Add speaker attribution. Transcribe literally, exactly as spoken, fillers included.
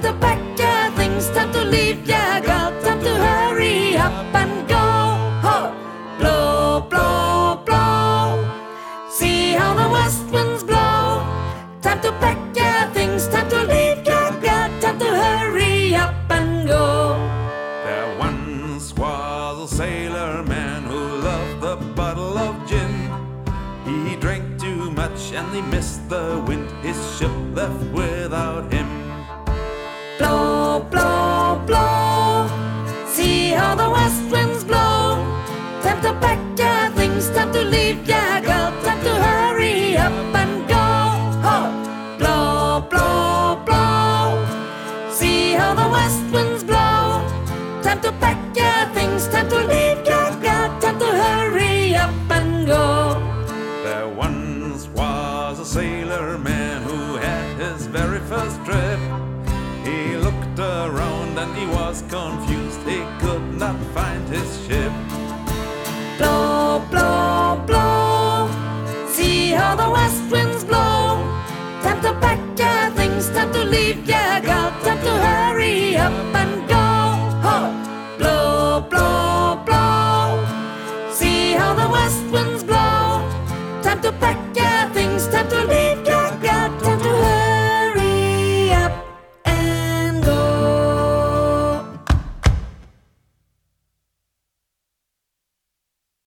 Speaker 1: to pack your things, time to leave your girl, time to hurry up and go. Ho! Blow, blow, blow. See how the west winds blow. Time to pack your things, time to leave your girl, time to hurry up and go.
Speaker 2: There once was a sailor man who loved the bottle of gin. He drank too much and he missed the wind. His ship left without him.
Speaker 1: Blow, blow, blow. See how the west winds blow. Time to pack your things, time to leave your girl, time to hurry up and go. Ho! Blow, blow, blow. See how the west winds blow. Time to pack your things, time to leave your girl, time to hurry up and go.
Speaker 2: There once was a sailor man who had his very first trip. He looked around and he was confused. He could not find his ship.
Speaker 1: Blow, blow, blow. See how the west winds blow. Time to pack your things, time to leave your girl, time to hurry up and go. Ho! Blow, blow, blow. See how the west winds blow. Time to pack your things, time to leave